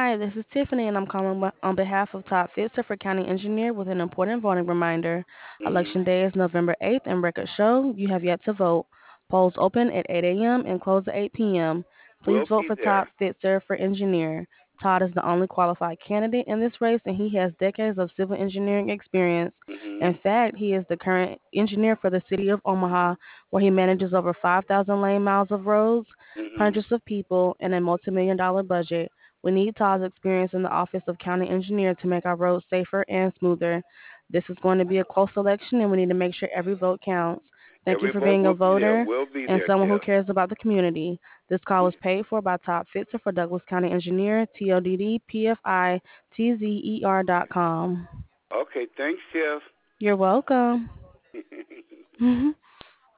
Hi, this is Tiffany, and I'm calling on behalf of Todd Fitzer for County Engineer with an important voting reminder. Mhm. Election day is November 8th, and records show you have yet to vote. Polls open at 8 a.m. and close at 8 p.m. Please We'll vote be for there. Todd Fitzer for Engineer. Todd is the only qualified candidate in this race, and he has decades of civil engineering experience. In Mhm. fact, he is the current engineer for the city of Omaha, where he manages over 5,000 lane miles of roads, Mhm. hundreds of people, and a multi-million dollar budget. We need Todd's experience in the office of county engineer to make our roads safer and smoother. This is going to be a close election, and we need to make sure every vote counts. Thank you Every for vote being a will be there. voter We'll be and there, someone who Tiff. cares about the community. This call was paid for by Todd Fitzer for Douglas County Engineer, TODD, PFI, TZER.com. Okay, thanks, Tiff. You're welcome.